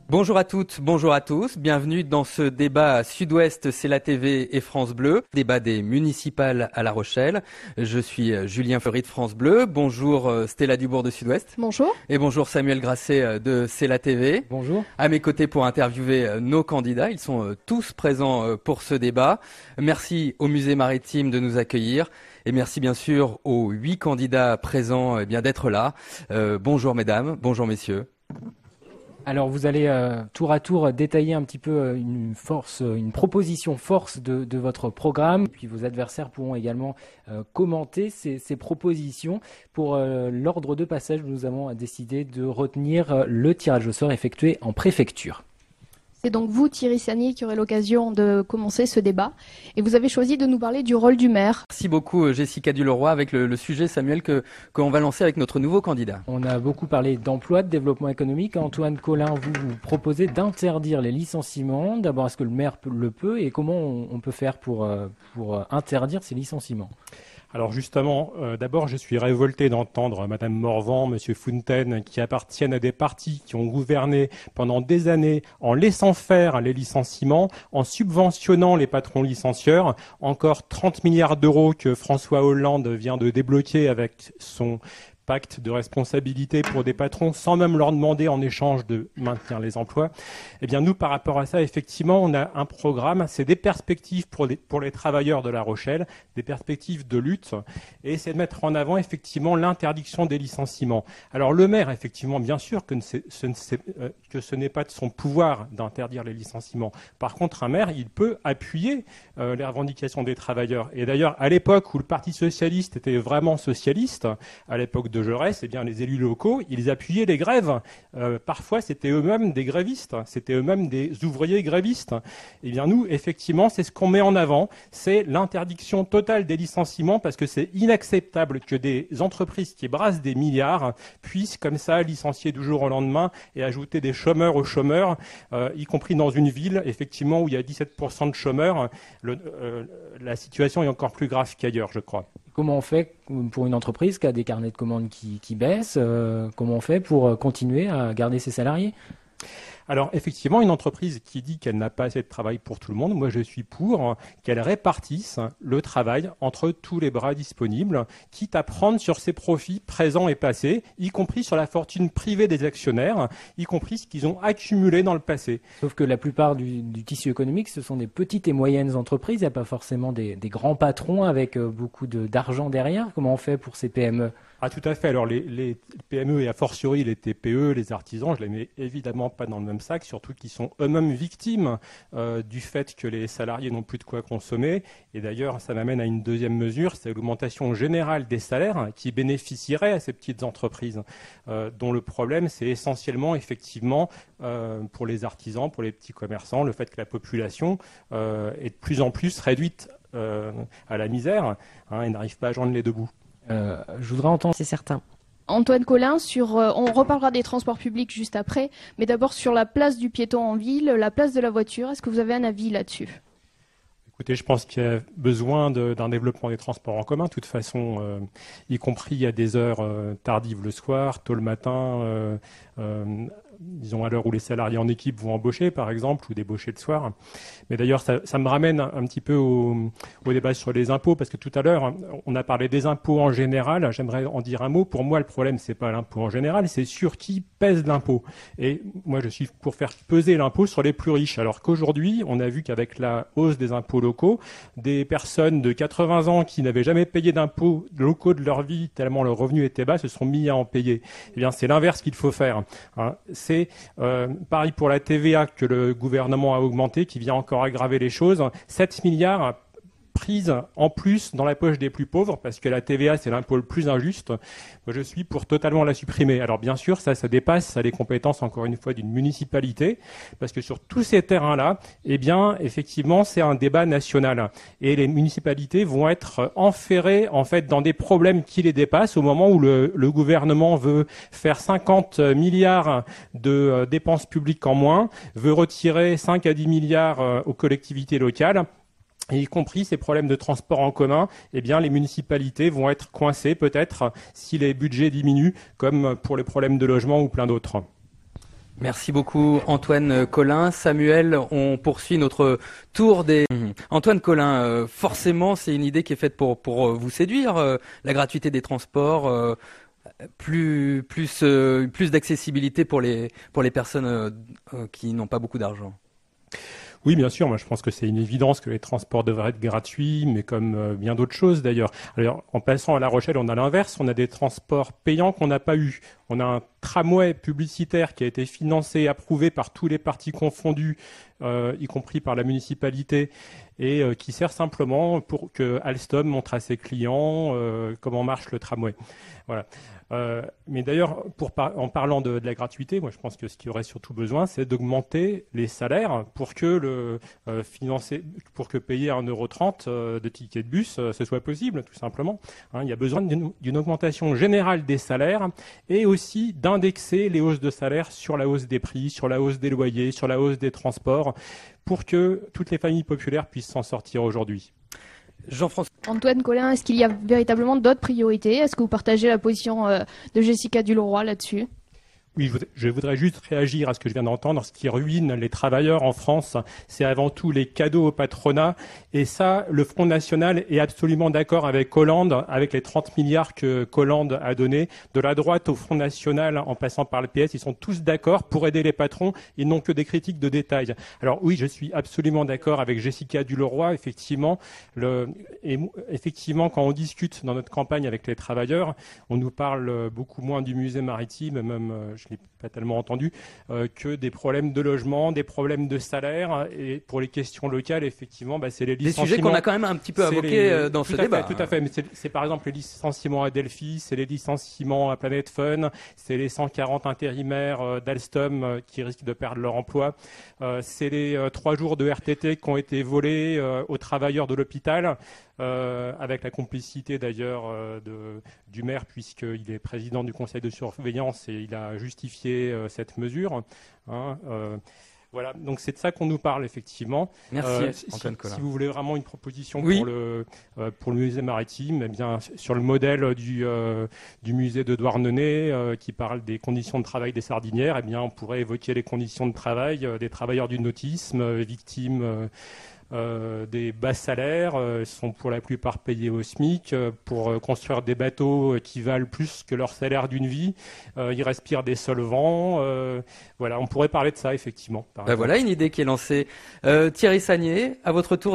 Bonjour à toutes, bonjour à tous. Bienvenue dans ce débat Sud-Ouest, c'est la TV et France Bleu. Débat des municipales à La Rochelle. Je suis Julien Fleury de France Bleu. Bonjour Stella Dubourg de Sud-Ouest. Bonjour. Et bonjour Samuel Grasset de C'est la TV. Bonjour. À mes côtés pour interviewer nos candidats. Ils sont tous présents pour ce débat. Merci au Musée Maritime de nous accueillir. Et merci bien sûr aux 8 candidats présents d'être là. Bonjour mesdames, bonjour messieurs. Alors vous allez tour à tour détailler un petit peu une proposition force de votre programme. Puis vos adversaires pourront également commenter ces propositions. Pour l'ordre de passage, nous avons décidé de retenir le tirage au sort effectué en préfecture. C'est donc vous, Thierry Sagny, qui aurez l'occasion de commencer ce débat. Et vous avez choisi de nous parler du rôle du maire. Merci beaucoup Jessica Duleroy avec le sujet, Samuel, qu'on va lancer avec notre nouveau candidat. On a beaucoup parlé d'emploi, de développement économique. Antoine Collin, vous proposez d'interdire les licenciements. D'abord, est-ce que le maire le peut et comment on peut faire pour interdire ces licenciements ? Alors justement, d'abord, je suis révolté d'entendre Madame Morvan, Monsieur Fontaine, qui appartiennent à des partis qui ont gouverné pendant des années en laissant faire les licenciements, en subventionnant les patrons licencieurs. Encore 30 milliards d'euros que François Hollande vient de débloquer avec son pacte de responsabilité pour des patrons sans même leur demander en échange de maintenir les emplois. Eh bien, nous, par rapport à ça, effectivement, on a un programme, c'est des perspectives pour les travailleurs de La Rochelle, des perspectives de lutte, et c'est de mettre en avant, effectivement, l'interdiction des licenciements. Alors, le maire, effectivement, bien sûr que ce n'est pas de son pouvoir d'interdire les licenciements. Par contre, un maire, il peut appuyer les revendications des travailleurs. Et d'ailleurs, à l'époque où le Parti socialiste était vraiment socialiste, à l'époque de Jaurès, eh bien, les élus locaux, ils appuyaient les grèves. Parfois, c'était eux-mêmes des grévistes, c'était eux-mêmes des ouvriers grévistes. Eh bien, nous, effectivement, c'est ce qu'on met en avant, c'est l'interdiction totale des licenciements, parce que c'est inacceptable que des entreprises qui brassent des milliards puissent, comme ça, licencier du jour au lendemain et ajouter des chômeurs aux chômeurs, y compris dans une ville, effectivement, où il y a 17% de chômeurs. La situation est encore plus grave qu'ailleurs, je crois. Comment on fait pour une entreprise qui a des carnets de commandes qui baissent comment on fait pour continuer à garder ses salariés ? Alors effectivement, une entreprise qui dit qu'elle n'a pas assez de travail pour tout le monde, moi je suis pour qu'elle répartisse le travail entre tous les bras disponibles, quitte à prendre sur ses profits présents et passés, y compris sur la fortune privée des actionnaires, y compris ce qu'ils ont accumulé dans le passé. Sauf que la plupart du tissu économique, ce sont des petites et moyennes entreprises, il n'y a pas forcément des grands patrons avec beaucoup d'argent derrière. Comment on fait pour ces PME ? Ah tout à fait. Alors les PME et a fortiori les TPE, les artisans, je les mets évidemment pas dans le même sac, surtout qu'ils sont eux-mêmes victimes du fait que les salariés n'ont plus de quoi consommer. Et d'ailleurs, ça m'amène à une deuxième mesure, c'est l'augmentation générale des salaires qui bénéficierait à ces petites entreprises, dont le problème c'est essentiellement effectivement pour les artisans, pour les petits commerçants, le fait que la population est de plus en plus réduite à la misère et n'arrive pas à joindre les deux bouts. Je voudrais entendre, c'est certain. Antoine Collin, on reparlera des transports publics juste après, mais d'abord sur la place du piéton en ville, la place de la voiture, est-ce que vous avez un avis là-dessus ? Écoutez, je pense qu'il y a besoin d'un développement des transports en commun, de toute façon, y compris à des heures tardives le soir, tôt le matin, disons à l'heure où les salariés en équipe vont embaucher, par exemple, ou débaucher le soir. Mais d'ailleurs, ça me ramène un petit peu au débat sur les impôts, parce que tout à l'heure, on a parlé des impôts en général. J'aimerais en dire un mot. Pour moi, le problème, c'est pas l'impôt en général, c'est sur qui pèse l'impôt. Et moi, je suis pour faire peser l'impôt sur les plus riches. Alors qu'aujourd'hui, on a vu qu'avec la hausse des impôts locaux, des personnes de 80 ans qui n'avaient jamais payé d'impôts locaux de leur vie, tellement leur revenu était bas, se sont mis à en payer. Eh bien, c'est l'inverse qu'il faut faire. C'est pareil pour la TVA que le gouvernement a augmenté, qui vient encore aggraver les choses. 7 milliards prise en plus dans la poche des plus pauvres, parce que la TVA, c'est l'impôt le plus injuste. Moi, je suis pour totalement la supprimer. Alors bien sûr, ça dépasse les compétences, encore une fois, d'une municipalité, parce que sur tous ces terrains-là, eh bien, effectivement, c'est un débat national. Et les municipalités vont être enferrées, en fait, dans des problèmes qui les dépassent au moment où le gouvernement veut faire 50 milliards de dépenses publiques en moins, veut retirer 5 à 10 milliards aux collectivités locales. Et y compris ces problèmes de transport en commun, eh bien, les municipalités vont être coincées peut-être si les budgets diminuent, comme pour les problèmes de logement ou plein d'autres. Merci beaucoup Antoine Collin. Samuel, on poursuit notre tour des... Antoine Collin, forcément c'est une idée qui est faite pour vous séduire, la gratuité des transports, plus d'accessibilité pour les personnes qui n'ont pas beaucoup d'argent. Oui, bien sûr. Moi, je pense que c'est une évidence que les transports devraient être gratuits, mais comme bien d'autres choses d'ailleurs. Alors, en passant à La Rochelle, on a l'inverse. On a des transports payants qu'on n'a pas eu. On a un tramway publicitaire qui a été financé, approuvé par tous les partis confondus, y compris par la municipalité, et qui sert simplement pour que Alstom montre à ses clients comment marche le tramway. Voilà. Mais d'ailleurs, en parlant de la gratuité, moi je pense que ce qu'il y aurait surtout besoin, c'est d'augmenter les salaires pour que pour que payer 1,30 € de ticket de bus, ce soit possible, tout simplement. Hein, il y a besoin d'une augmentation générale des salaires et aussi d'indexer les hausses de salaire sur la hausse des prix, sur la hausse des loyers, sur la hausse des transports, pour que toutes les familles populaires puissent s'en sortir aujourd'hui. Jean-François. Antoine Collin, est-ce qu'il y a véritablement d'autres priorités? Est-ce que vous partagez la position de Jessica Duleroy là-dessus? Oui, je voudrais juste réagir à ce que je viens d'entendre. Ce qui ruine les travailleurs en France, c'est avant tout les cadeaux au patronat. Et ça, le Front National est absolument d'accord avec Hollande, avec les 30 milliards que Hollande a donnés. De la droite au Front National, en passant par le PS, ils sont tous d'accord pour aider les patrons. Ils n'ont que des critiques de détail. Alors oui, je suis absolument d'accord avec Jessica Duleroy. Effectivement, quand on discute dans notre campagne avec les travailleurs, on nous parle beaucoup moins du musée maritime, même je ne l'ai pas tellement entendu, que des problèmes de logement, des problèmes de salaire. Et pour les questions locales, effectivement, c'est les licenciements. Des sujets qu'on a quand même un petit peu évoqués dans ce débat. Tout à fait, mais c'est par exemple les licenciements à Delphi, c'est les licenciements à Planet Fun, c'est les 140 intérimaires d'Alstom qui risquent de perdre leur emploi, c'est les 3 jours de RTT qui ont été volés aux travailleurs de l'hôpital, avec la complicité d'ailleurs du maire, puisqu'il est président du conseil de surveillance et il a justifié cette mesure. Voilà, donc c'est de ça qu'on nous parle effectivement. Merci Antoine Collin. Si vous voulez vraiment une proposition oui. pour le musée maritime, eh bien sur le modèle du musée de Douarnenez qui parle des conditions de travail des sardinières, eh bien on pourrait évoquer les conditions de travail des travailleurs du nautisme, victimes des bas salaires, sont pour la plupart payés au SMIC pour construire des bateaux qui valent plus que leur salaire d'une vie. Ils respirent des solvants. Voilà, on pourrait parler de ça effectivement. Voilà une idée qui est lancée. Thierry Sagnier, à votre tour.